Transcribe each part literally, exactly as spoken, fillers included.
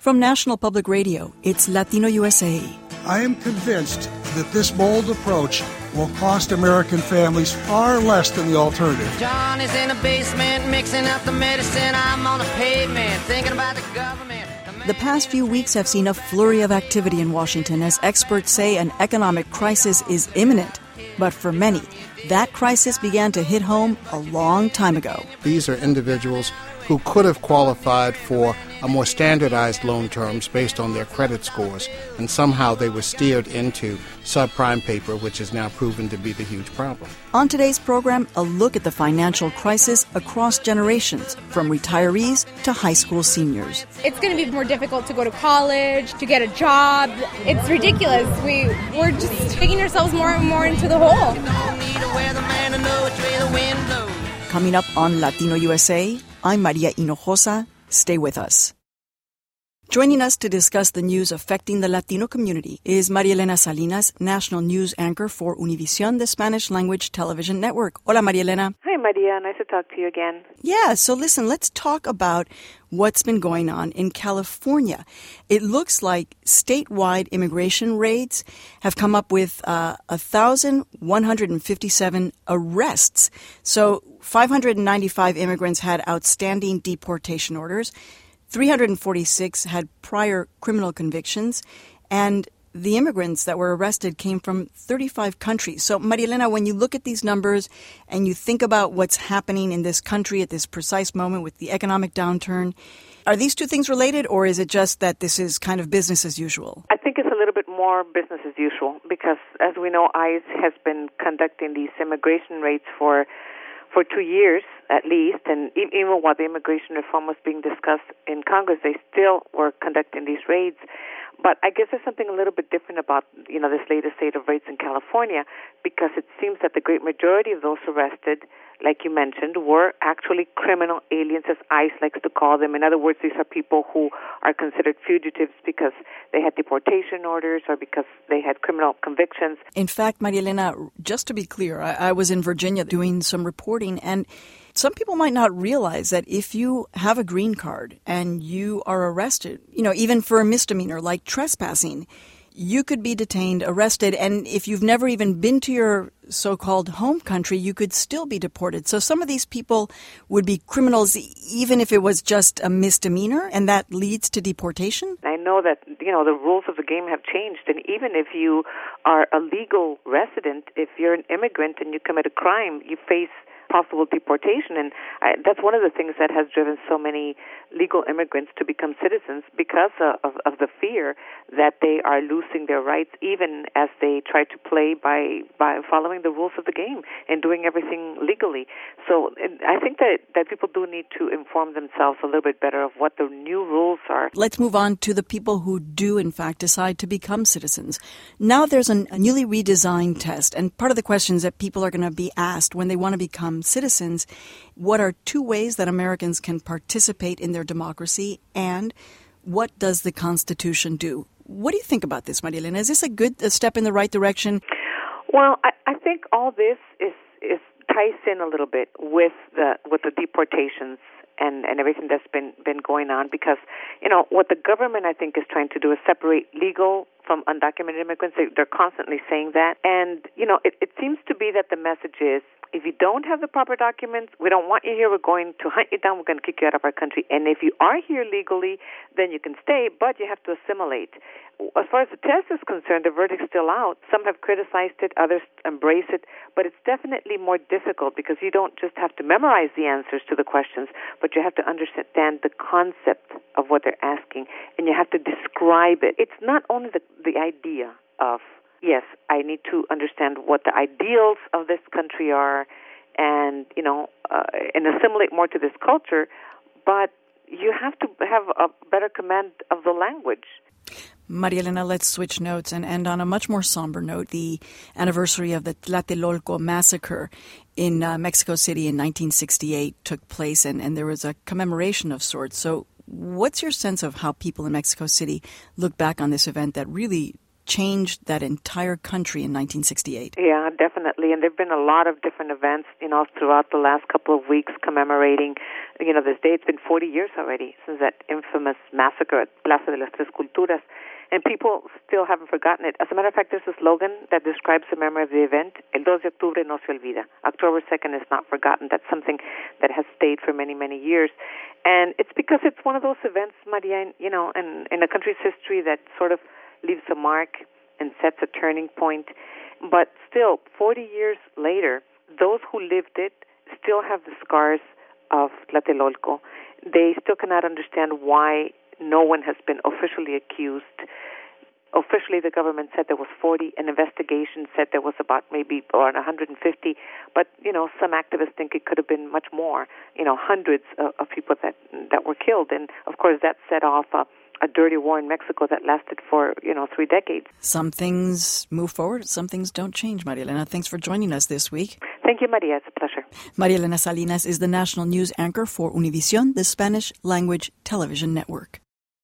From National Public Radio, it's Latino U S A. I am convinced that this bold approach will cost American families far less than the alternative. John is in the basement mixing up the medicine. I'm on the pavement thinking about the government. The past few weeks have seen a flurry of activity in Washington as experts say an economic crisis is imminent. But for many, that crisis began to hit home a long time ago. These are individuals who could have qualified for a more standardized loan terms based on their credit scores, and somehow they were steered into subprime paper, which has now proven to be the huge problem. On today's program, a look at the financial crisis across generations, from retirees to high school seniors. It's going to be more difficult to go to college, to get a job. It's ridiculous. We, we're just digging ourselves more and more into the hole. Coming up on Latino U S A, I'm Maria Hinojosa. Stay with us. Joining us to discuss the news affecting the Latino community is Maria Elena Salinas, national news anchor for Univision, the Spanish-language television network. Hola, Maria Elena. Hi, Maria. Nice to talk to you again. Yeah, so listen, let's talk about what's been going on in California. It looks like statewide immigration raids have come up with uh, one thousand one hundred fifty-seven arrests. So five hundred ninety-five immigrants had outstanding deportation orders. three hundred forty-six had prior criminal convictions, and the immigrants that were arrested came from thirty-five countries. So, Maria Elena, when you look at these numbers and you think about what's happening in this country at this precise moment with the economic downturn, are these two things related, or is it just that this is kind of business as usual? I think it's a little bit more business as usual because, as we know, ICE has been conducting these immigration raids for for two years at least, and even while the immigration reform was being discussed in Congress, they still were conducting these raids. But I guess there's something a little bit different about, you know, this latest state of raids in California, because it seems that the great majority of those arrested, like you mentioned, were actually criminal aliens, as ICE likes to call them. In other words, these are people who are considered fugitives because they had deportation orders or because they had criminal convictions. In fact, Maria Elena, just to be clear, I, I was in Virginia doing some reporting, and some people might not realize that if you have a green card and you are arrested, you know, even for a misdemeanor like trespassing, you could be detained, arrested, and if you've never even been to your so-called home country, you could still be deported. So some of these people would be criminals even if it was just a misdemeanor, and that leads to deportation? I know that, you know, the rules of the game have changed, and even if you are a legal resident, if you're an immigrant and you commit a crime, you face possible deportation, and I, that's one of the things that has driven so many legal immigrants to become citizens because of, of, of the fear that they are losing their rights, even as they try to play by by following the rules of the game and doing everything legally. So I think that, that people do need to inform themselves a little bit better of what the new rules are. Let's move on to the people who do, in fact, decide to become citizens. Now there's an, a newly redesigned test, and part of the questions that people are going to be asked when they want to become citizens, what are two ways that Americans can participate in their democracy, and what does the Constitution do? What do you think about this, Maria Elena? Is this a good a step in the right direction? Well, I, I think all this is, is ties in a little bit with the with the deportations and, and everything that's been, been going on, because, you know, what the government, I think, is trying to do is separate legal from undocumented immigrants. They, they're constantly saying that. And, you know, it, it seems to be that the message is, if you don't have the proper documents, we don't want you here. We're going to hunt you down. We're going to kick you out of our country. And if you are here legally, then you can stay, but you have to assimilate. As far as the test is concerned, the verdict's still out. Some have criticized it, others embrace it, but it's definitely more difficult because you don't just have to memorize the answers to the questions, but you have to understand the concept of what they're asking, and you have to describe it. It's not only the, the idea of, yes, I need to understand what the ideals of this country are and, you know, uh, and assimilate more to this culture, but you have to have a better command of the language. Maria Elena, let's switch notes and end on a much more somber note. The anniversary of the Tlatelolco massacre in uh, Mexico City in nineteen sixty-eight took place, and, and there was a commemoration of sorts. So what's your sense of how people in Mexico City look back on this event that really changed that entire country in nineteen sixty-eight. Yeah, definitely. And there have been a lot of different events, you know, throughout the last couple of weeks commemorating, you know, this day. It's been forty years already since that infamous massacre at Plaza de las Tres Culturas. And people still haven't forgotten it. As a matter of fact, there's a slogan that describes the memory of the event. El dos de octubre no se olvida. October second is not forgotten. That's something that has stayed for many, many years. And it's because it's one of those events, Maria, in, you know, in, in a country's history that sort of leaves a mark and sets a turning point. But still, forty years later, those who lived it still have the scars of Tlatelolco. They still cannot understand why no one has been officially accused. Officially, the government said there was forty. An investigation said there was about maybe around one hundred fifty. But, you know, some activists think it could have been much more, you know, hundreds of, of people that that were killed. And, of course, that set off a, a dirty war in Mexico that lasted for, you know, three decades. Some things move forward, some things don't change, Maria Elena. Thanks for joining us this week. Thank you, Maria. It's a pleasure. Maria Elena Salinas is the national news anchor for Univision, the Spanish language television network.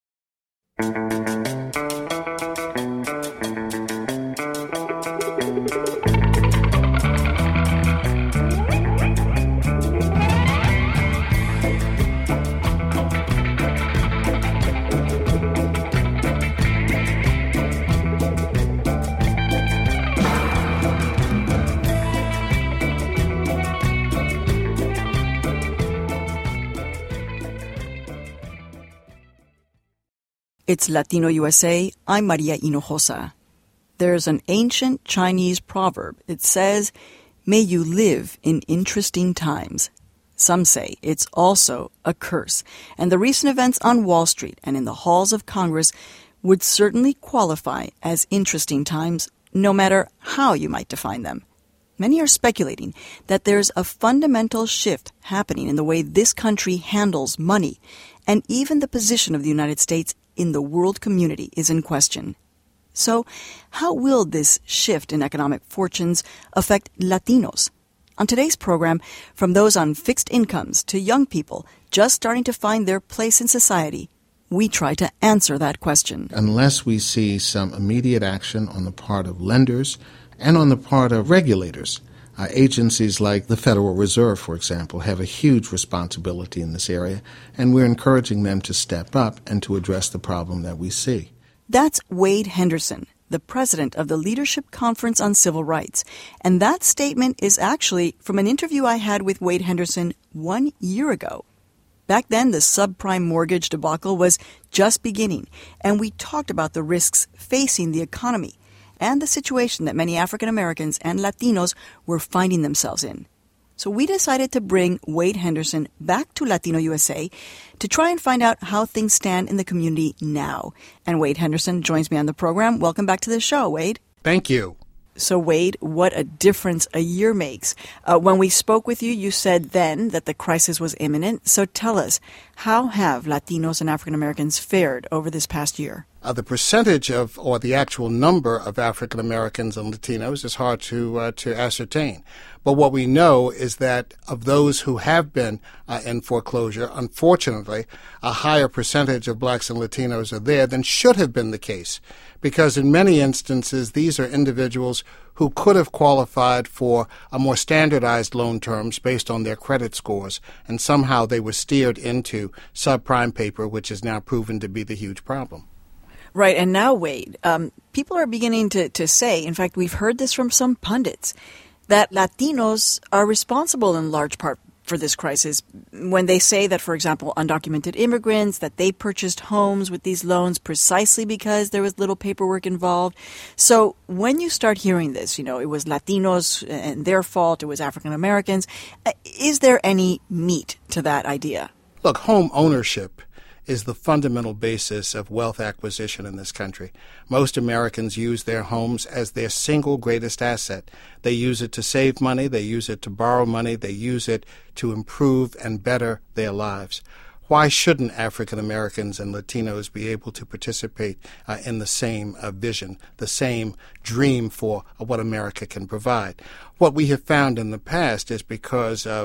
It's Latino U S A. I'm Maria Hinojosa. There's an ancient Chinese proverb. It says, "May you live in interesting times." Some say it's also a curse. And the recent events on Wall Street and in the halls of Congress would certainly qualify as interesting times, no matter how you might define them. Many are speculating that there's a fundamental shift happening in the way this country handles money, and even the position of the United States in the world community is in question. So, how will this shift in economic fortunes affect Latinos? On today's program, from those on fixed incomes to young people just starting to find their place in society, we try to answer that question. Unless we see some immediate action on the part of lenders and on the part of regulators, Uh, agencies like the Federal Reserve, for example, have a huge responsibility in this area, and we're encouraging them to step up and to address the problem that we see. That's Wade Henderson, the president of the Leadership Conference on Civil Rights. And that statement is actually from an interview I had with Wade Henderson one year ago. Back then, the subprime mortgage debacle was just beginning, and we talked about the risks facing the economy and the situation that many African Americans and Latinos were finding themselves in. So we decided to bring Wade Henderson back to Latino U S A to try and find out how things stand in the community now. And Wade Henderson joins me on the program. Welcome back to the show, Wade. Thank you. So, Wade, what a difference a year makes. Uh, when we spoke with you, you said then that the crisis was imminent. So tell us, how have Latinos and African Americans fared over this past year? Uh, the percentage of, or the actual number of African Americans and Latinos is hard to uh, to ascertain. But what we know is that of those who have been uh, in foreclosure, unfortunately, a higher percentage of blacks and Latinos are there than should have been the case. Because in many instances, these are individuals who could have qualified for a more standardized loan terms based on their credit scores, and somehow they were steered into subprime paper, which has now proven to be the huge problem. Right. And now, Wade, um, people are beginning to, to say, in fact, we've heard this from some pundits, that Latinos are responsible in large part for this crisis when they say that, for example, undocumented immigrants, that they purchased homes with these loans precisely because there was little paperwork involved. So when you start hearing this, you know, it was Latinos and their fault, it was African Americans, is there any meat to that idea? Look, home ownership is the fundamental basis of wealth acquisition in this country. Most Americans use their homes as their single greatest asset. They use it to save money, they use it to borrow money, they use it to improve and better their lives. Why shouldn't African Americans and Latinos be able to participate uh, in the same uh, vision, the same dream for uh, what America can provide? What we have found in the past is because of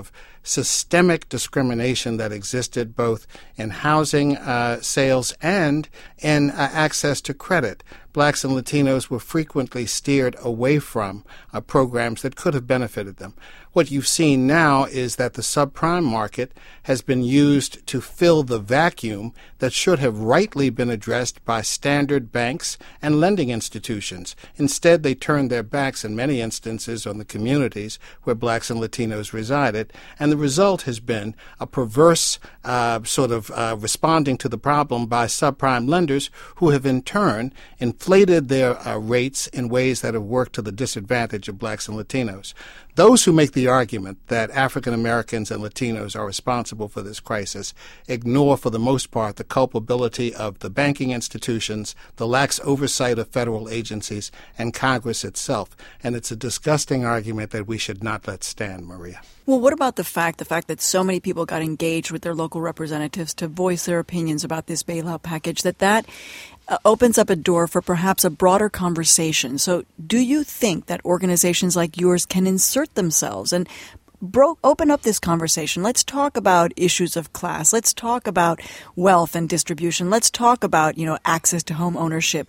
systemic discrimination that existed both in housing uh, sales and in uh, access to credit. Blacks and Latinos were frequently steered away from uh, programs that could have benefited them. What you've seen now is that the subprime market has been used to fill the vacuum that should have rightly been addressed by standard banks and lending institutions. Instead, they turned their backs in many instances on the communities where blacks and Latinos resided, and the result has been a perverse uh, sort of uh, responding to the problem by subprime lenders who have in turn inflated their uh, rates in ways that have worked to the disadvantage of blacks and Latinos. Those who make the argument that African Americans and Latinos are responsible for this crisis ignore, for the most part, the culpability of the banking institutions, the lax oversight of federal agencies, and Congress itself. And it's a disgusting argument that we should not let stand, Maria. Well, what about the fact, the fact that so many people got engaged with their local representatives to voice their opinions about this bailout package, that that uh, opens up a door for perhaps a broader conversation? So do you think that organizations like yours can insert themselves and bro- open up this conversation? Let's talk about issues of class. Let's talk about wealth and distribution. Let's talk about, you know, access to home ownership.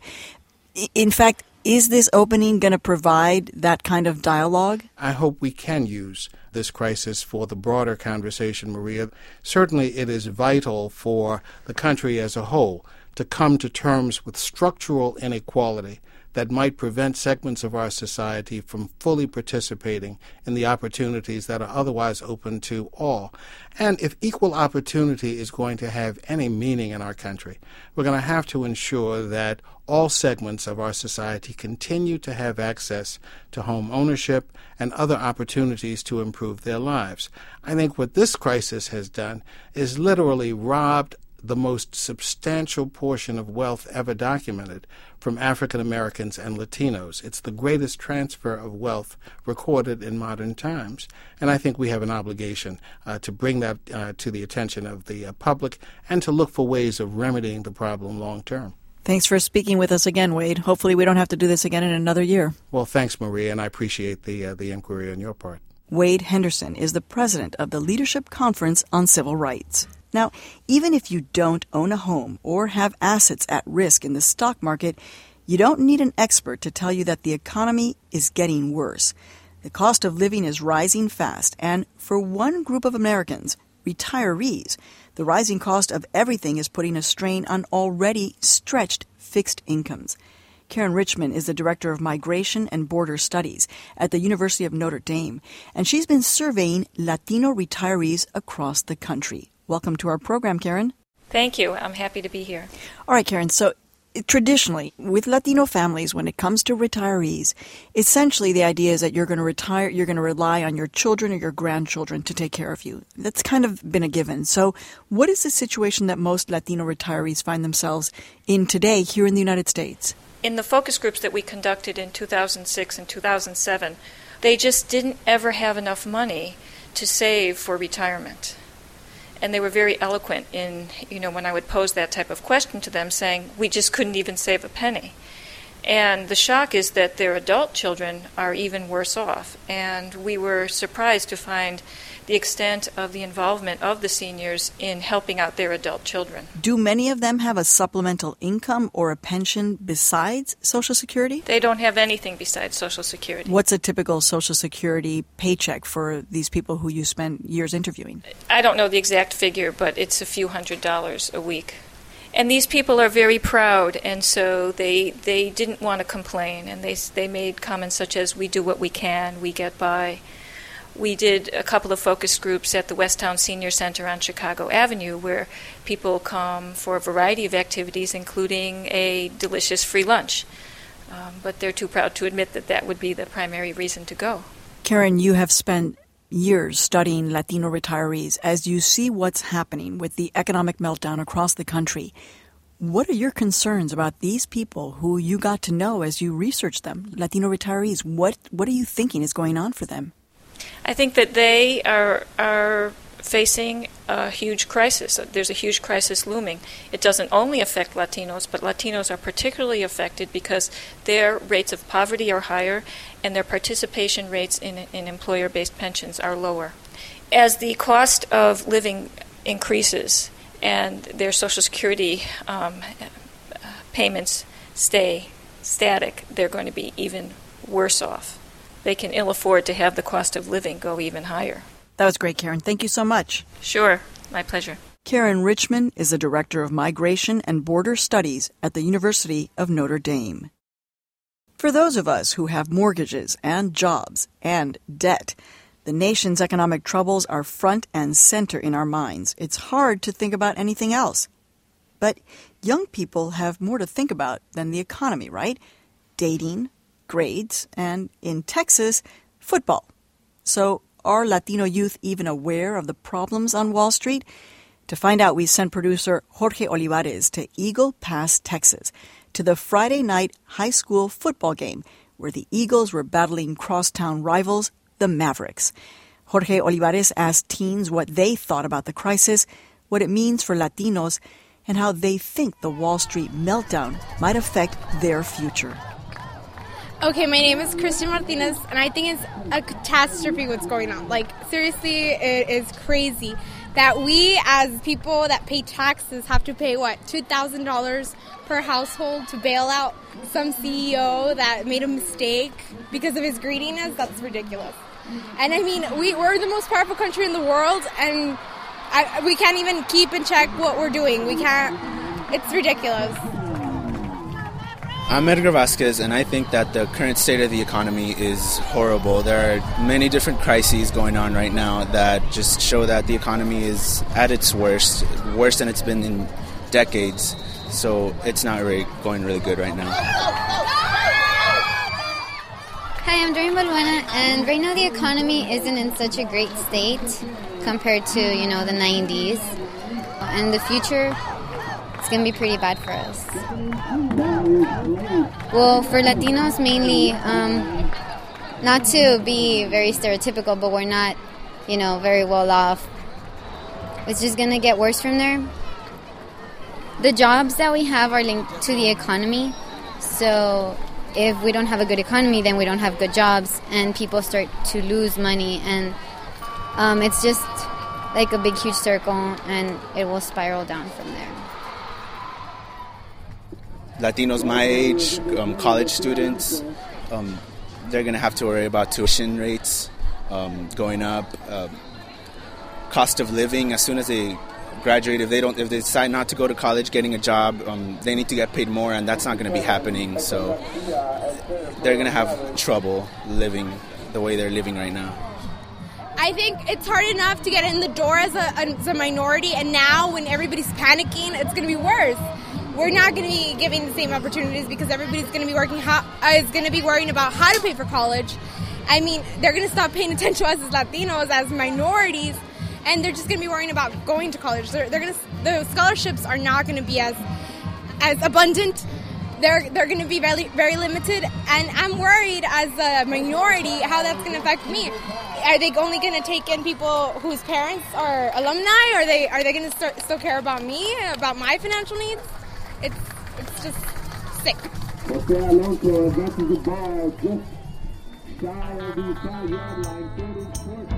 In fact, is this opening going to provide that kind of dialogue? I hope we can use this crisis for the broader conversation, Maria. Certainly it is vital for the country as a whole to come to terms with structural inequality that might prevent segments of our society from fully participating in the opportunities that are otherwise open to all. And if equal opportunity is going to have any meaning in our country, we're going to have to ensure that all segments of our society continue to have access to home ownership and other opportunities to improve their lives. I think what this crisis has done is literally robbed the most substantial portion of wealth ever documented from African Americans and Latinos. It's the greatest transfer of wealth recorded in modern times. And I think we have an obligation uh, to bring that uh, to the attention of the uh, public and to look for ways of remedying the problem long term. Thanks for speaking with us again, Wade. Hopefully we don't have to do this again in another year. Well, thanks, Maria, and I appreciate the uh, the inquiry on your part. Wade Henderson is the president of the Leadership Conference on Civil Rights. Now, even if you don't own a home or have assets at risk in the stock market, you don't need an expert to tell you that the economy is getting worse. The cost of living is rising fast, and for one group of Americans, retirees, the rising cost of everything is putting a strain on already stretched fixed incomes. Karen Richman is the Director of Migration and Border Studies at the University of Notre Dame, and she's been surveying Latino retirees across the country. Welcome to our program, Karen. Thank you. I'm happy to be here. All right, Karen. So traditionally, with Latino families, when it comes to retirees, essentially the idea is that you're going to retire, you're going to rely on your children or your grandchildren to take care of you. That's kind of been a given. So what is the situation that most Latino retirees find themselves in today here in the United States? In the focus groups that we conducted in two thousand six and two thousand seven, they just didn't ever have enough money to save for retirement. And they were very eloquent in, you know, when I would pose that type of question to them, saying, we just couldn't even save a penny. And the shock is that their adult children are even worse off. And we were surprised to find the extent of the involvement of the seniors in helping out their adult children. Do many of them have a supplemental income or a pension besides Social Security? They don't have anything besides Social Security. What's a typical Social Security paycheck for these people who you spend years interviewing? I don't know the exact figure, but it's a few hundred dollars a week. And these people are very proud, and so they they didn't want to complain, and they they made comments such as, we do what we can, we get by. We did a couple of focus groups at the Westtown Senior Center on Chicago Avenue, where people come for a variety of activities, including a delicious free lunch. Um, but they're too proud to admit that that would be the primary reason to go. Karen, you have spent years studying Latino retirees. As you see what's happening with the economic meltdown across the country, what are your concerns about these people who you got to know as you researched them, Latino retirees? What what are you thinking is going on for them? I think that they are are facing a huge crisis. There's a huge crisis looming. It doesn't only affect Latinos, but Latinos are particularly affected because their rates of poverty are higher and their participation rates in, in employer-based pensions are lower. as the cost of living increases and their Social Security um, payments stay static, they're going to be even worse off. They can ill afford to have the cost of living go even higher. That was great, Karen. Thank you so much. Sure. My pleasure. Karen Richman is the Director of Migration and Border Studies at the University of Notre Dame. For those of us who have mortgages and jobs and debt, the nation's economic troubles are front and center in our minds. It's hard to think about anything else. But young people have more to think about than the economy, right? Dating, grades, and in Texas, football. So are Latino youth even aware of the problems on Wall Street? To find out, we sent producer Jorge Olivares to Eagle Pass, Texas, to the Friday night high school football game where the Eagles were battling crosstown rivals, the Mavericks. Jorge Olivares asked teens what they thought about the crisis, what it means for Latinos, and how they think the Wall Street meltdown might affect their future. Okay, my name is Christian Martinez, and I think it's a catastrophe what's going on. Like, seriously, it is crazy that we, as people that pay taxes, have to pay, what, two thousand dollars per household to bail out some C E O that made a mistake because of his greediness. That's ridiculous. And, I mean, we, we're the most powerful country in the world, and I, we can't even keep in check what we're doing. We can't. It's ridiculous. I'm Edgar Vasquez, and I think that the current state of the economy is horrible. There are many different crises going on right now that just show that the economy is at its worst, worse than it's been in decades. So it's not really going really good right now. Hi, I'm Doreen Balbuena, and right now the economy isn't in such a great state compared to, you know, the nineties. And the future, it's going to be pretty bad for us. Well, for Latinos mainly, um, not to be very stereotypical, but we're not, you know, very well off. It's just going to get worse from there. The jobs that we have are linked to the economy, so if we don't have a good economy, then we don't have good jobs, and people start to lose money, and um, it's just like a big, huge circle, and it will spiral down from there. Latinos my age, um, college students, um, they're going to have to worry about tuition rates um, going up, uh, cost of living. As soon as they graduate, if they don't, if they decide not to go to college, getting a job, um, they need to get paid more, and that's not going to be happening. So they're going to have trouble living the way they're living right now. I think it's hard enough to get in the door as a, as a minority, and now when everybody's panicking, it's going to be worse. We're not going to be giving the same opportunities because everybody's going to be working how, uh, is going to be worrying about how to pay for college. I mean, they're going to stop paying attention to us as Latinos, as minorities, and they're just going to be worrying about going to college. They're, they're going to, the scholarships are not going to be as as abundant. They're they're going to be very very limited, and I'm worried as a minority how that's going to affect me. Are they only going to take in people whose parents are alumni? Are they are they going to start, still care about me, about my financial needs? It's it's just sick. Jose Alonso advances the ball just shy of the five-yard line, thirty-four.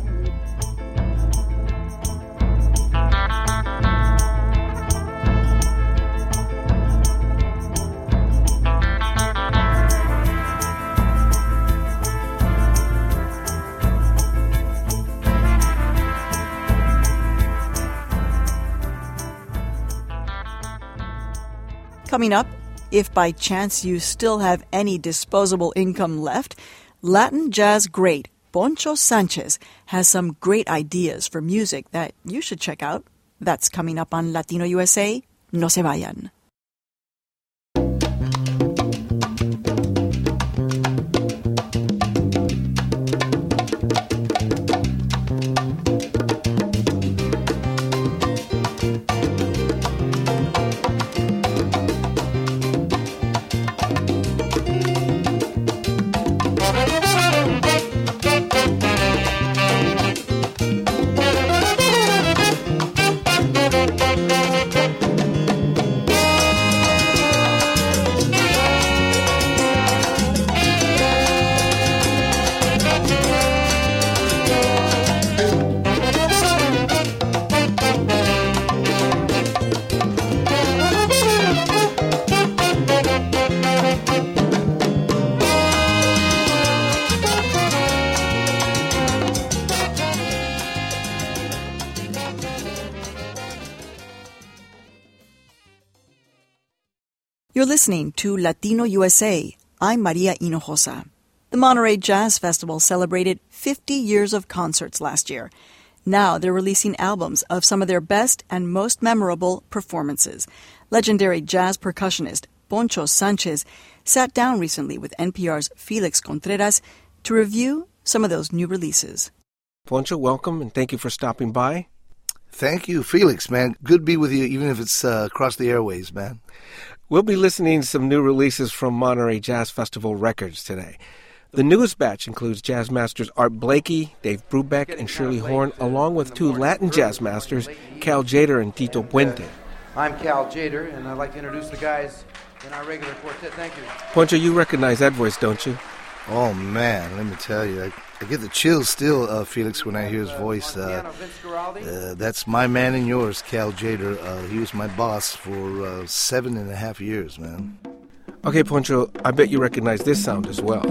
Coming up, if by chance you still have any disposable income left, Latin jazz great Poncho Sanchez has some great ideas for music that you should check out. That's coming up on Latino U S A. No se vayan. You're listening to Latino U S A. I'm Maria Hinojosa. The Monterey Jazz Festival celebrated fifty years of concerts last year. Now they're releasing albums of some of their best and most memorable performances. Legendary jazz percussionist Poncho Sanchez sat down recently with N P R's Felix Contreras to review some of those new releases. Poncho, welcome, and thank you for stopping by. Thank you, Felix, man. Good to be with you, even if it's uh, across the airways, man. We'll be listening to some new releases from Monterey Jazz Festival Records today. The newest batch includes jazz masters Art Blakey, Dave Brubeck, and Shirley Horn, along with two Latin jazz masters, Cal Tjader and Tito Puente. I'm Cal Tjader, and I'd like to introduce the guys in our regular quartet. Thank you. Poncho, you recognize that voice, don't you? Oh, man, let me tell you. I, I get the chills still, uh, Felix, when I hear his voice. Uh, uh, that's my man and yours, Cal Tjader. Uh, he was my boss for uh, seven and a half years, man. Okay, Poncho, I bet you recognize this sound as well.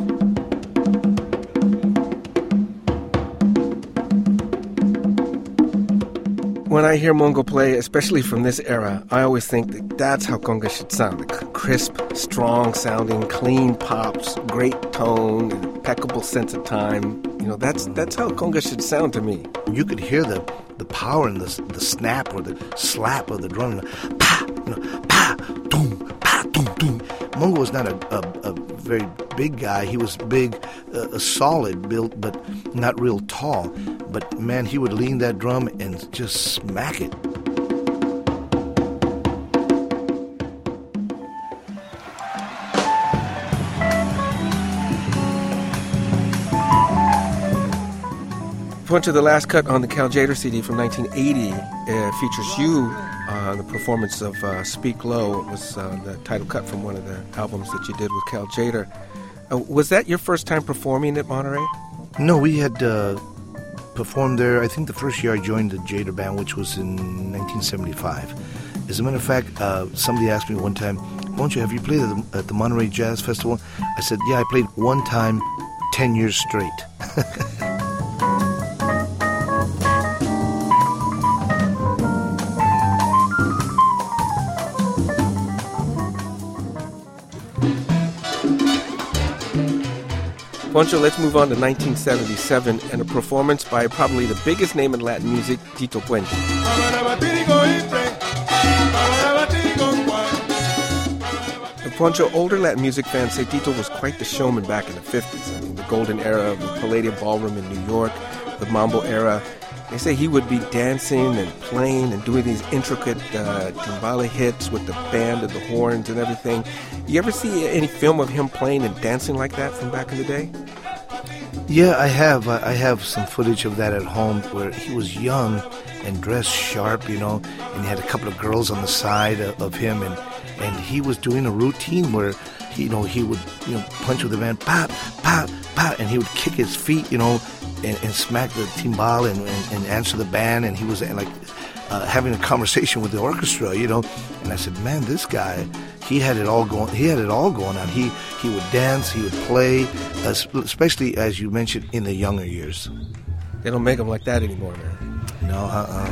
When I hear Mongo play, especially from this era, I always think that that's how conga should sound. Like crisp, strong-sounding, clean pops, great tone, impeccable sense of time. You know, that's that's how conga should sound to me. You could hear the the power and the the snap or the slap of the drum. Pa, you know, pa, doom, pa, doom, doom. Mongo was not a, a, a very big guy. He was big, uh, solid built, but not real tall. But, man, he would lean that drum and just smack it. Poncho, the last cut on the Cal Tjader C D from nineteen eighty uh, features you on uh, the performance of uh, Speak Low. It was uh, the title cut from one of the albums that you did with Cal Tjader. Uh, was that your first time performing at Monterey? No, we had uh, performed there, I think the first year I joined the Tjader Band, which was in nineteen seventy-five. As a matter of fact, uh, somebody asked me one time, Poncho, have you played at the, at the Monterey Jazz Festival? I said, yeah, I played one time, ten years straight. Poncho, let's move on to nineteen seventy-seven and a performance by probably the biggest name in Latin music, Tito Puente. Poncho, older Latin music fans say Tito was quite the showman back in the fifties. I mean, the golden era of the Palladium Ballroom in New York, the Mambo era. They say he would be dancing and playing and doing these intricate uh, timbale hits with the band and the horns and everything. You ever see any film of him playing and dancing like that from back in the day? Yeah, I have. I have some footage of that at home where he was young and dressed sharp, you know, and he had a couple of girls on the side of, of him, and, and he was doing a routine where, he, you know, he would, you know, punch with the band, pop, pop, pop, and he would kick his feet, you know, and, and smack the timbal and, and, and answer the band, and he was like uh, having a conversation with the orchestra, you know. And I said, man, this guy, he had it all going. He had it all going on. He he would dance, he would play, uh, especially as you mentioned in the younger years. They don't make them like that anymore, man. No, uh-uh.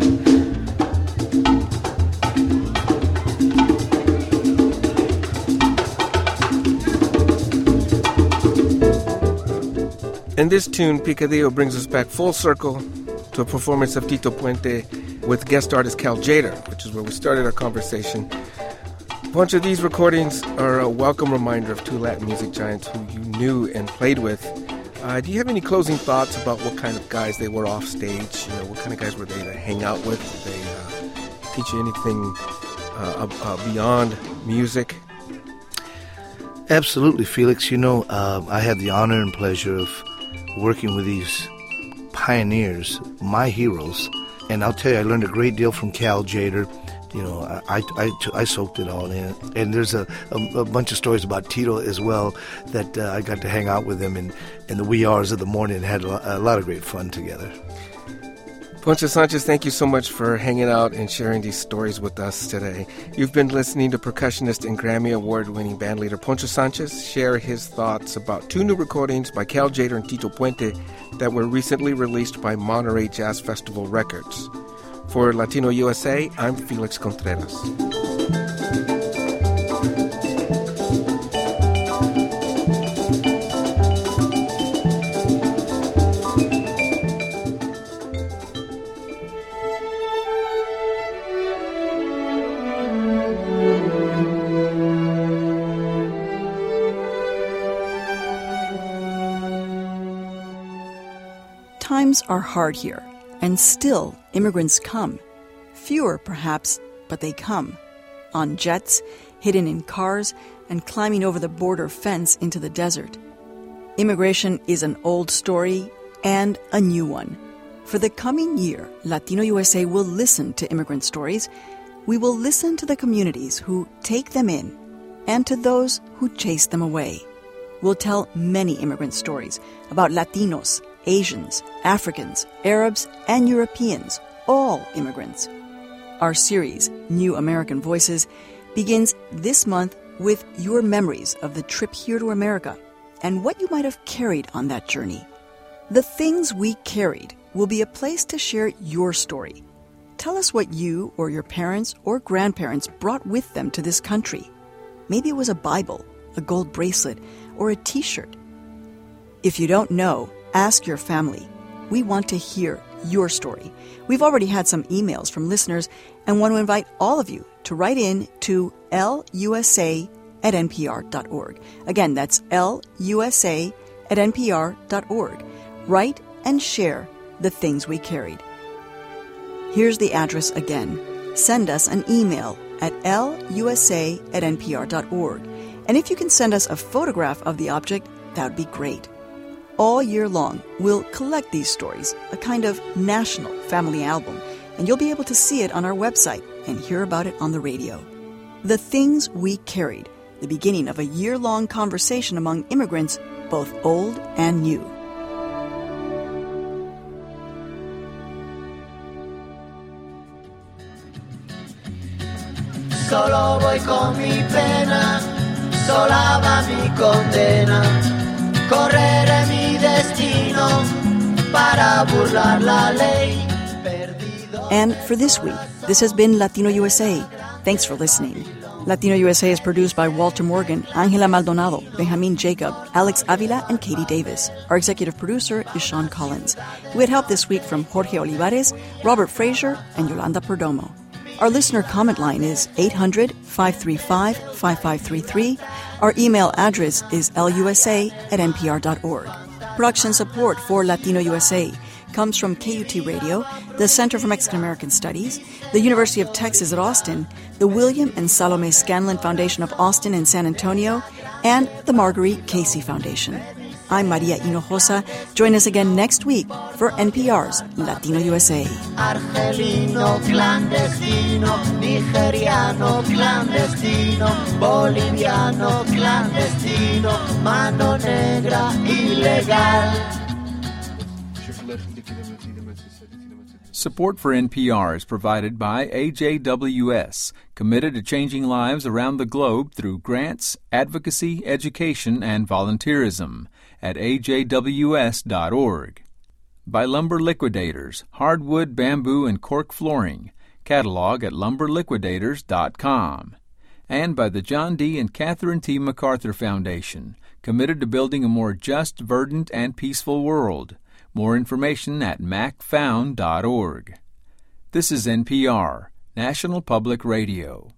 And this tune, Picadillo, brings us back full circle to a performance of Tito Puente with guest artist Cal Tjader, which is where we started our conversation. A bunch of these recordings are a welcome reminder of two Latin music giants who you knew and played with. Uh, do you have any closing thoughts about what kind of guys they were off stage? You know, what kind of guys were they to hang out with? Did they uh, teach you anything uh, uh, beyond music? Absolutely, Felix. You know, uh, I had the honor and pleasure of working with these pioneers, my heroes. And I'll tell you, I learned a great deal from Cal Tjader. You know, I, I, I soaked it all in. And there's a, a, a bunch of stories about Tito as well that uh, I got to hang out with him in, in the wee hours of the morning and had a, a lot of great fun together. Poncho Sanchez, thank you so much for hanging out and sharing these stories with us today. You've been listening to percussionist and Grammy Award-winning bandleader Poncho Sanchez share his thoughts about two new recordings by Cal Tjader and Tito Puente that were recently released by Monterey Jazz Festival Records. For Latino U S A, I'm Felix Contreras. Times are hard here, and still immigrants come. Fewer, perhaps, but they come. On jets, hidden in cars, and climbing over the border fence into the desert. Immigration is an old story and a new one. For the coming year, Latino U S A will listen to immigrant stories. We will listen to the communities who take them in and to those who chase them away. We'll tell many immigrant stories about Latinos, Asians, Africans, Arabs, and Europeans, all immigrants. Our series, New American Voices, begins this month with your memories of the trip here to America and what you might have carried on that journey. The Things We Carried will be a place to share your story. Tell us what you or your parents or grandparents brought with them to this country. Maybe it was a Bible, a gold bracelet, or a T-shirt. If you don't know, ask your family. We want to hear your story. We've already had some emails from listeners and want to invite all of you to write in to L U S A at N P R dot org. Again, that's L U S A at N P R dot org. Write and share the things we carried. Here's the address again. Send us an email at L U S A at N P R dot org. And if you can send us a photograph of the object, that would be great. All year long, we'll collect these stories, a kind of national family album, and you'll be able to see it on our website and hear about it on the radio. The Things We Carried, the beginning of a year-long conversation among immigrants, both old and new. Solo voy con mi pena, sola va mi condena. Correré mi destino para burlar la ley. And for this week, this has been Latino U S A. Thanks for listening. Latino U S A is produced by Walter Morgan, Angela Maldonado, Benjamin Jacob, Alex Avila, and Katie Davis. Our executive producer is Sean Collins. We had help this week from Jorge Olivares, Robert Frazier, and Yolanda Perdomo. Our listener comment line is eight hundred, five three five, five five three three. Our email address is L U S A at N P R dot org. Production support for Latino U S A comes from K U T Radio, the Center for Mexican American Studies, the University of Texas at Austin, the William and Salome Scanlon Foundation of Austin and San Antonio, and the Marguerite Casey Foundation. I'm Maria Hinojosa. Join us again next week for N P R's Latino U S A. Argelino clandestino, nigeriano clandestino, boliviano clandestino, mano negra ilegal. Support for N P R is provided by A J W S, committed to changing lives around the globe through grants, advocacy, education, and volunteerism at A J W S dot org. By Lumber Liquidators, hardwood, bamboo, and cork flooring. Catalog at lumber liquidators dot com. And by the John D. and Catherine T. MacArthur Foundation, committed to building a more just, verdant, and peaceful world. More information at mac found dot org. This is N P R, National Public Radio.